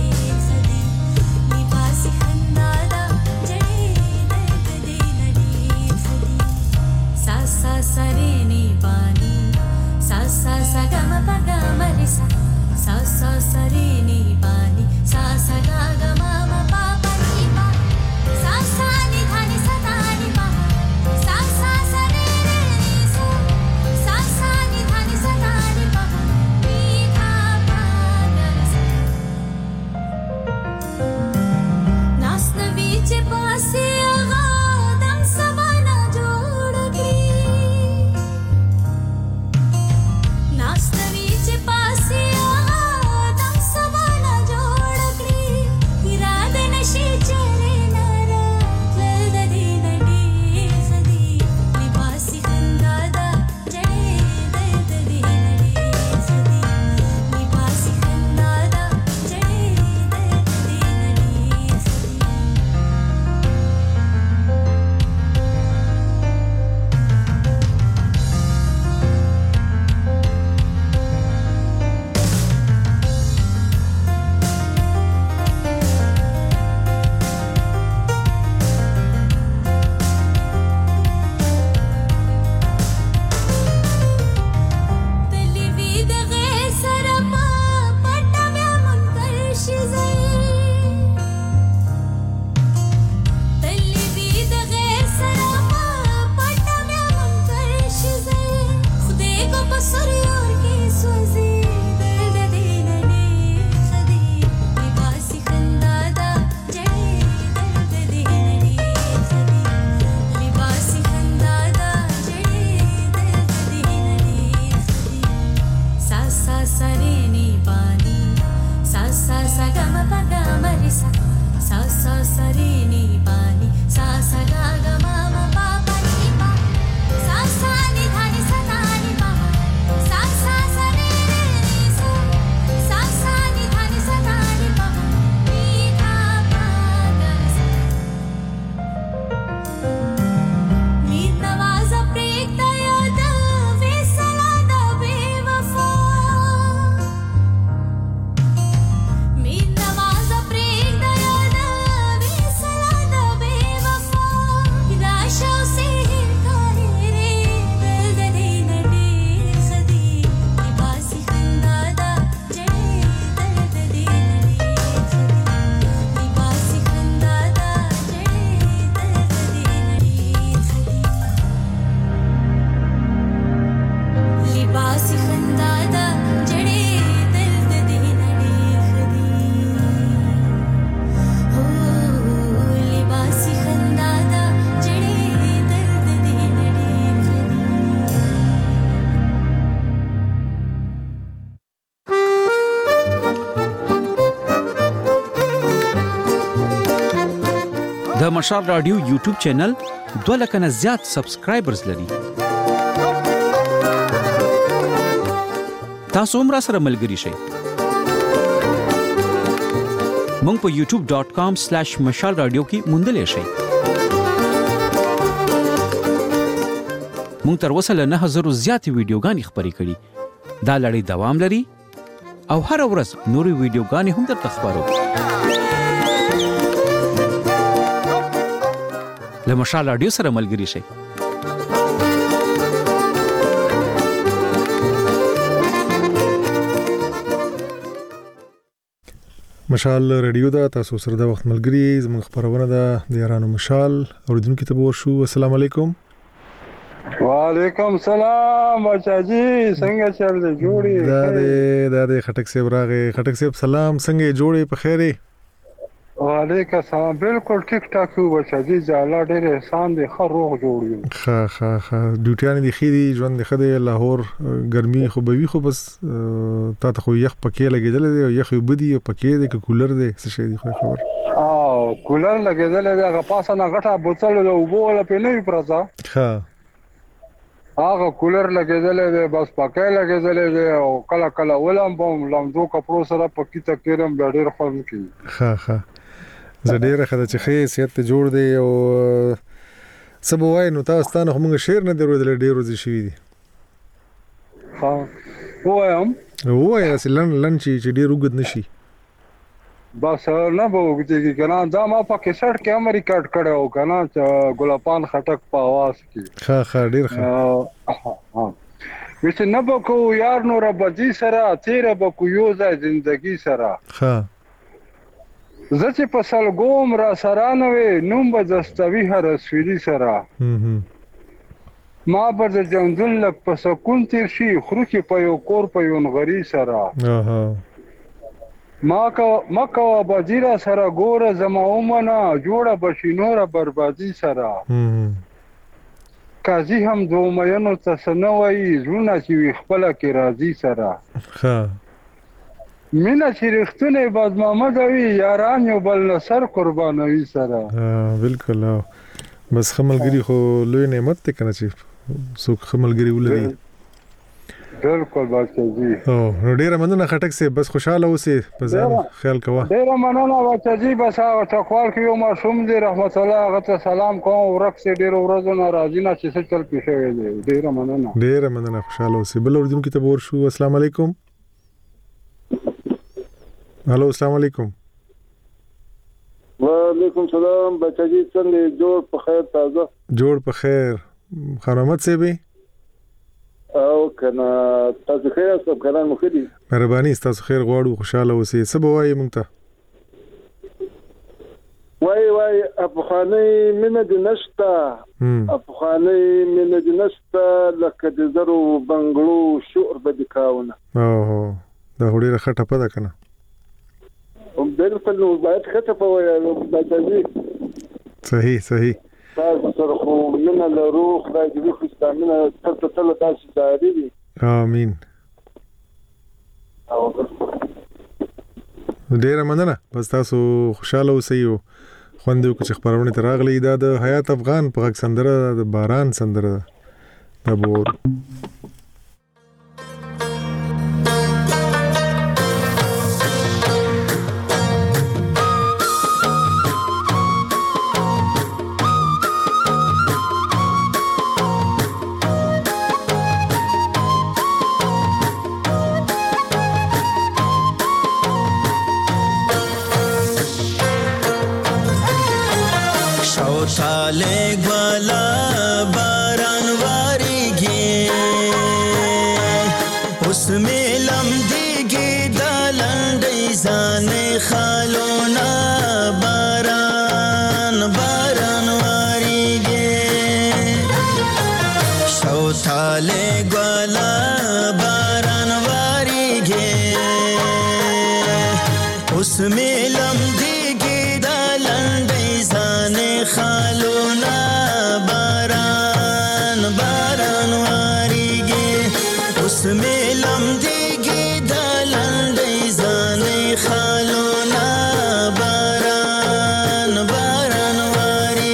Speaker 14: Thank you.
Speaker 18: مشال رادیو یوټیوب چینل دوه لک نه زیات سبسکرایبرز لري. تاسو هم راسره ملګري شئ. مونږ په یوټیوب ډاٹ کام سلیش مشال رادیو کې موندلای شئ. مونږ تر اوسه له نه هزار زیاتې ویډیوګانې خپرې کړي. دا لړۍ دوام لري او هر ورځ نورې ویډیوګانې هم درته خپرو. له مشال رادیو سره ملګري شئ.
Speaker 1: مشال رادیو دا تاسو سره د وخت ملګری زموږ خبرونه ده د یارانو مشال اوریدونکو ته ورشو. السلام علیکم.
Speaker 19: وعلیکم سلام بچاجي څنګه چل دی جوړي؟
Speaker 1: دا دې دا دې خټک صاحب راغی. خټک صاحب سلام، څنګه جوړي په خیره؟
Speaker 19: وعلیکم سلام، بالکل ټیک ټاک یو بچاجي، ځاله ډېر احسان دی، خو روغ جوړ یو.
Speaker 1: ښه ښه ښه ډیوټیان دي خېدي ژوند دی خدای لاهور ګرمي خو به وي خو بس تا ته خو یخ پکې لګیدل دی او یخ بدی او پکې دی ک کولر دی څه شي دی خو خبر.
Speaker 19: او کولر لګیدل دی هغه پاسه نه غټه بوتل د اوبو ولا په نه پرځه.
Speaker 1: ها
Speaker 19: هغه کولر لګیدل دی بس پکې لګیدل دی او کله کله ولم بم لمدو کپرو سره پکې تکرم ډېر خوند کی.
Speaker 1: ها ها زه ډېر خدای چې خې سیادت جوړ دی او سبا وای نو تاسو ته موږ شیر نه درودل ډېر ورځې شوې دي.
Speaker 19: ها وایم
Speaker 1: وای اصلن لن چې ډېر وګد نشي
Speaker 19: بس نه به وګدېږي کنه. دا ما په کیسټ کې هم ریکارډ کړو کنه چې ګلپان خټک په आवाज کې.
Speaker 1: ها ها ډېر ښه.
Speaker 19: ها وڅ نه به کو یار نور بجی سره تیر به کو یو ځای ژوندۍ سره.
Speaker 1: ها
Speaker 19: زه چې په سلګوم را سره نه وې نوم به دستوي هر سویلی سره. ما پر د جندل لک په سکون تیر شي خرو کې په یو کور په یو غری سره.
Speaker 1: اها
Speaker 19: ما کا مکه بجیرا سره ګوره زما ومنه جوړه بشینوره بربادي سره. قاضي هم دومینو تسنوي زونه چې خپل کې راضي سره.
Speaker 1: ها
Speaker 19: مینا چې رښتونه باز محمد وی یاران یو بل نصر قربانوي سره.
Speaker 1: ها بالکل. بس خملګری خو لوی نعمت ته کنه چې څوک خملګری ولري.
Speaker 19: بالکل بچاجي.
Speaker 1: او ډیر مننه خټک سي، بس خوشاله اوسې، په ځان خیال کوه.
Speaker 19: ډیر مننه بچاجي، بس او تقوال کې یو معصوم دی رحمت الله هغه ته سلام کوم. ورک سي ډیر ورځو ناراضي نه چې څه چل پیښه وي. ډیر مننه
Speaker 1: ډیر مننه خوشاله اوسې. بل اوردونکو ته ورشو. السلام علیکم. هلو السلام علیکم.
Speaker 20: وعلیکم سلام بچاجي، څنګه جوړ په خیر تازه؟
Speaker 1: جوړ په خیر. خرامت سي به
Speaker 20: او کنه تاسو خیر اوسه کنه مخدي.
Speaker 1: مهرباني تاسو خیر غواړو، خوشاله اوسئ. څه به وایي مونږ ته؟
Speaker 20: وای وای افغاني مینه د نشتا، افغاني مینه د نشتا لکه د زرو بنگلو شعر به دکاونه.
Speaker 1: اوه دا وړي خټه پده کنه.
Speaker 20: بالکل نو باید خطه په وایي بچاجي.
Speaker 1: صحیح صحیح.
Speaker 20: تاسو سره خو مینه لرو، خدای دې خو ستامینه تل تل تاسو داري دي.
Speaker 1: امين. ډیر مننه، بس تاسو خوشاله اوسئ. خوندو چې خبرونه تر راغلي دا د حیات افغان په غږ سندره د باران سندره د بور.
Speaker 9: लेग वाला बारान वारीगे उसमें लम्दीगे दालंडे जाने खालोना बारान बारान वारीगे शौथा लेग वाला बारान वारीगे उसमें लम्दीगे दालंडे जाने खालोना बारान बारान वारीगे उसमें लम्दीगे दालंडे जाने खालोना बारान बारान वारीगे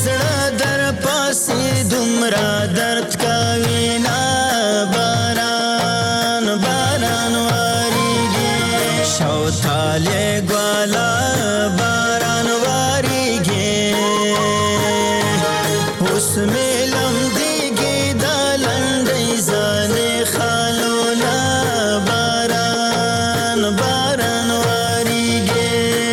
Speaker 9: زړه در پاسې دومره درد کوي نه باران باران واریږي شوتالې ګوالا باران واریږي اوس مې لمدېږي دا لنډۍ ځانې خالونه باران باران واریږي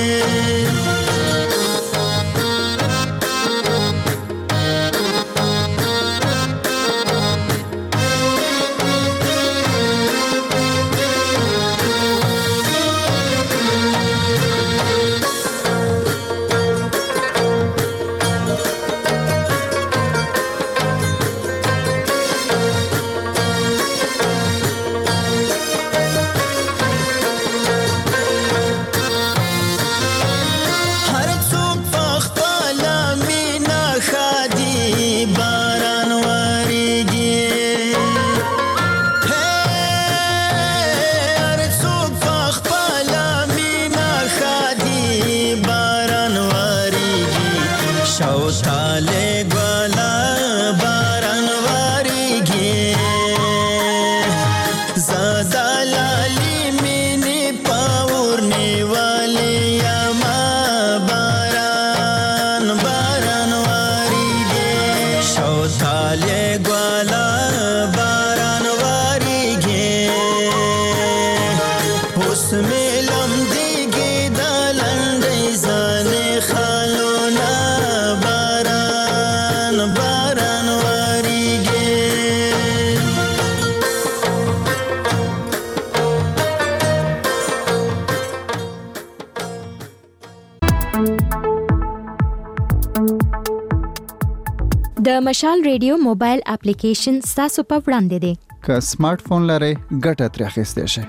Speaker 6: د مشال ریډیو موبایل اپلیکیشن تاسو په وړاندې دی.
Speaker 5: که سمارټ فون لرئ ګټه ترې اخیستی شئ.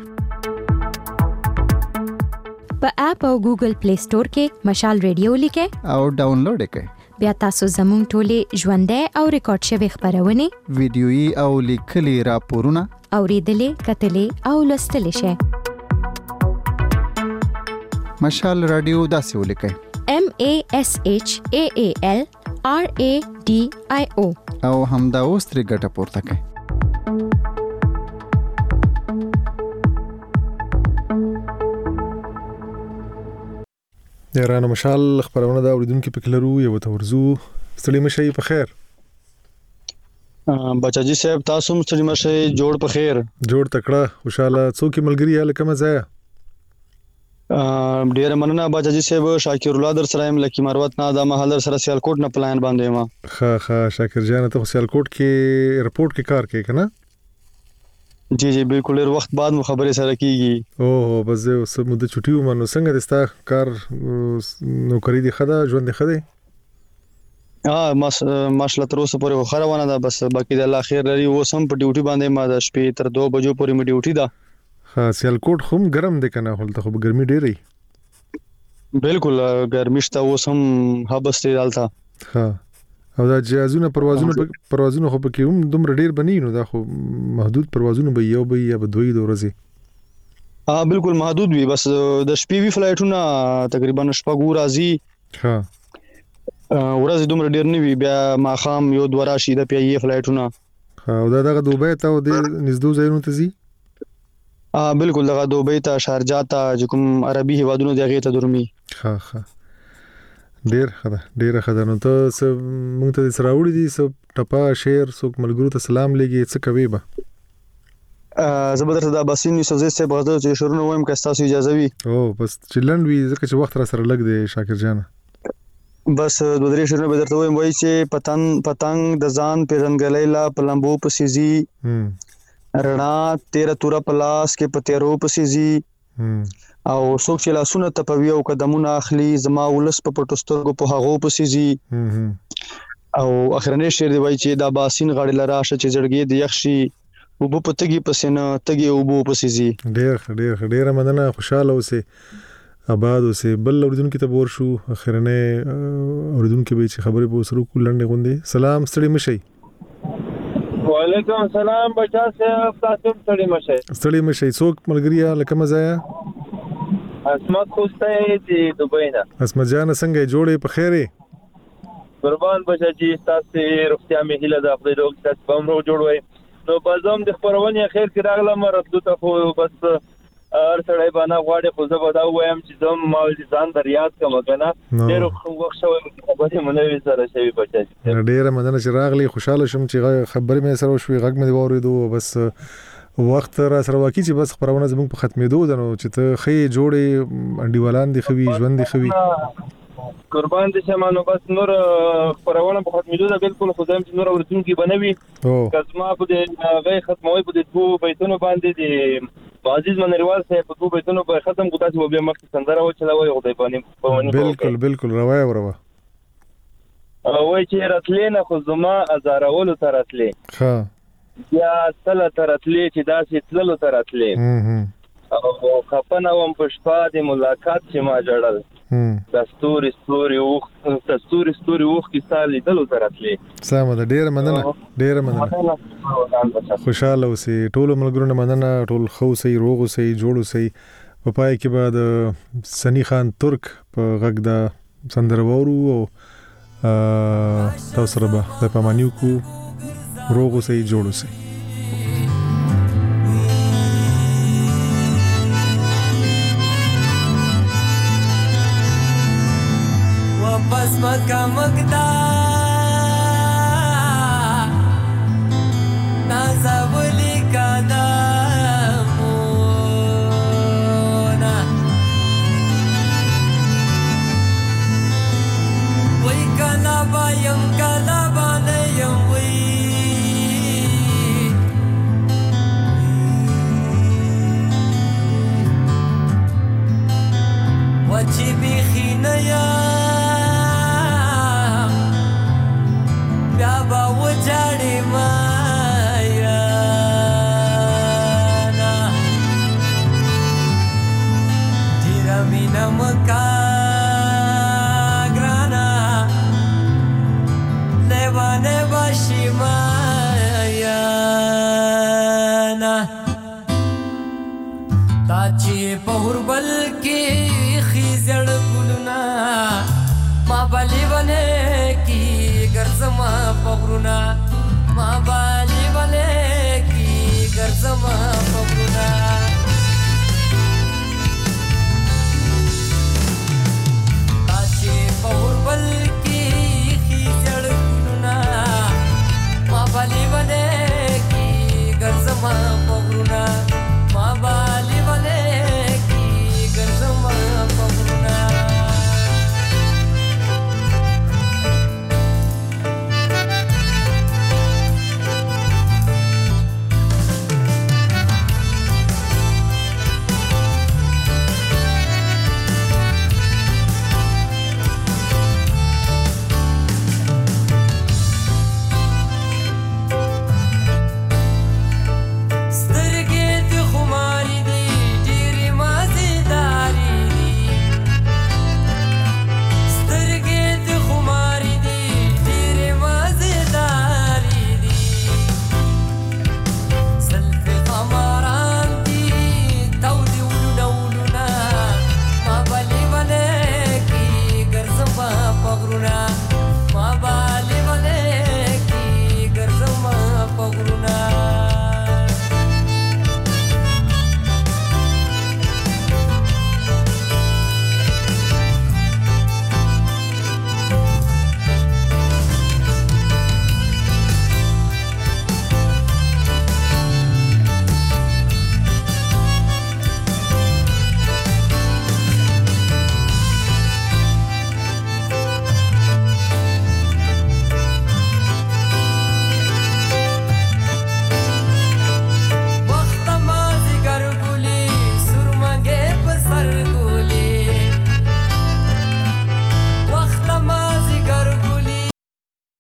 Speaker 6: په اپ او ګوګل پلی سٹور کې مشال ریډیو لیکئ
Speaker 5: او ډاونلوډ یې کړئ.
Speaker 6: بیا تاسو زموږ ټولې ژوندۍ او ریکارډ شوي خپرونې
Speaker 5: ویډیويي او لیکلي راپورونه
Speaker 6: اوریدلې کتلې او لوستلې شئ.
Speaker 5: مشال رادیو داسې ولیکئ:
Speaker 6: M A S H A A L R A D I O
Speaker 5: او همدا اوس ترې ګټه پورته کړئ.
Speaker 1: یارانو مشال خبرونه دا اوریدونکو پکې لرو یو تورزو ستړي مشي په خیر.
Speaker 13: بچاجي صاحب تاسو هم ستړي مشي جوړ په خیر.
Speaker 1: جوړ تکړه خوشاله څوک ملګری یا لکه مزه
Speaker 13: ډیر مننه بچاجي صاحب. شاکر الله در سره ام لکی مروت نه د محل سره سیالکوټ نه پلان باندې ما.
Speaker 1: ها ها شاکر جان ته سیالکوټ کې رپورت کې کار کوي کنه؟
Speaker 13: جی جی بالکل ډیر وخت بعد مو خبرې سره کیږي.
Speaker 1: او بس زه مده چټي و منو څنګه دستا کار نوکری دی خدا ژوند دی خدای؟
Speaker 13: ها ماشله تر اوسه پورې خو روانه ده بس باقي د الله خیر لري. اوس هم په ډیوټي باندې ما د شپې تر دوه بجو پورې مې ډیوټي ده.
Speaker 1: ها سیالکوټ هم ګرم دی کنه؟ هلته خو ګرمي ډیره.
Speaker 13: بالکل ګرمي شته اوس هم هبس دی دالته.
Speaker 1: ها او دا جهازونه پروازونه پروازونه خو پکې هم دومره ډیر بنی نو دا خو محدود پروازونه به یو به یا به دوی د ورځې.
Speaker 13: ها بالکل محدود وي بس د شپې وی فلایټونه تقریبا شپږ راځي.
Speaker 1: ها
Speaker 13: ورځ دومره ډیر نه وي بیا ماخام یو دوه راشي د پیي فلایټونه.
Speaker 1: ها او دا دغه دوبه ته د نږدې ځایونو ته ځي.
Speaker 13: ها بالکل دغه دوبه ته شارجه ته کوم عربي هیوادونو دغه ته درمي.
Speaker 1: ها ها ډیر خدا ډیر خدا نو ته مونږ ته سره وړي دي سب ټپا شیر څوک ملګرو ته سلام لګي څه کوي به
Speaker 13: زبردست دا باسین یوسف زید صاحب غوښتل چې شروع نوم که تاسو اجازه وي.
Speaker 1: او بس چلند وی ځکه چې وخت را سره لګ دی شاکر جان.
Speaker 13: بس دوه درې شروع به درته وایم وای چې پتنګ پتنګ د ځان پیژنګلې لا پلمبو پسیزي رڼا تیرا تورا پلاس کې پتیرو پسیزي او څوک چې لاسونه تپوي او قدمونه اخلي زما ولس په پټو سترګو په هغو پسیزي. او اخرنی شعر دی وای چې دا باسین غاړي لراشه چې جړګي د یخشي وبو پتګي پسنه تګي وبو پسیزي.
Speaker 1: ډیر ډیر ډیر مننه خوشاله اوسه آباد اوسه بل اوردونکو ته ور شو اخرنه اوردونکو به چې خبرې به وسرو کولنده غوندي. سلام ستړي مشي.
Speaker 21: وعلیکم السلام بچا صاحب تاسو ستړي مشي.
Speaker 1: ستړي مشي څوک ملګریا لکه مزایا؟
Speaker 21: اسمت خوسته دی دوبۍ نه.
Speaker 1: اسمت جان څنګه جوړې په خیره؟
Speaker 21: قربان بچاجي تاسو روغتیا مې هیله ده خدای دې تاسو په امر جوړوي نو بازم د خبرونه خیر کې راغلم راتلو ته خو بس هر سړی باندې غواړي خو زه به دا وایم چې زم ما ځان در یاد کوم کنه ډېر وخت شوی خبرې مونږ سره شوی بچاجي
Speaker 1: ډېر مننه چې راغلی خوشاله شوم چې خبرې مې سره شوې غږ مې واورېدو بس وخت را سره واکې چې بس خبرونه زموږ په ختمېدو ده نو چې ته خې جوړې انډیوالان دي خوي ژوند دي خوي
Speaker 21: قربان دي شمانو بس نور خبرونه په ختمېدو ده بالکل خو زم چې نور ورتونکي بنوي کزما په دې غي ختموي په دې دوه بیتونو باندې دي عزیز منریوال صاحب په دوه بیتونو په ختم کو تاسو به مخکې سندره و چلاوي خدای باندې په ونی
Speaker 1: بالکل بالکل روایت وروا
Speaker 21: وای چې راتلې نه خو زما ازارولو تر راتلې
Speaker 1: ها
Speaker 21: یا سره تر راتلې چې داسې تللو تر راتلې او خپنه وم په شپه د ملاقات چې ما جوړل د ستوري ستوري اوخ د ستوري ستوري اوخ کې سالي دلو تر راتلې
Speaker 1: سم ده ډېر مننه ډېر مننه خوشاله اوسئ ټول ملګرو مننه ټول خو سي روغ سي جوړ سي په پای کې بعد سنی خان ترک په غږ دا سندره وورو او تاسو سره به په پامانیو کو روغ سي جوړ سي
Speaker 14: واپس مکا مکدا نازولی کدا مونا وی کلا بایم کلا بانیم وی وچی بیخی نیا بابا وجاړې مایا نا تیرا مینا مکا ګرانا لیوانه باشي مایا نا تا چې په هربل کې خيزړ ګلنا ما بلی ونه کی ګرځما پغرونا